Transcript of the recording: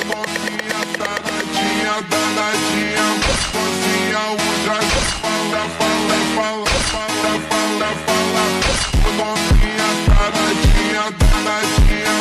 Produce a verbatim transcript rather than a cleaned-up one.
novinha danadinha, danadinha, novinha ultra. Fala, fala, fala, fala, fala, fala. Novinha danadinha, danadinha.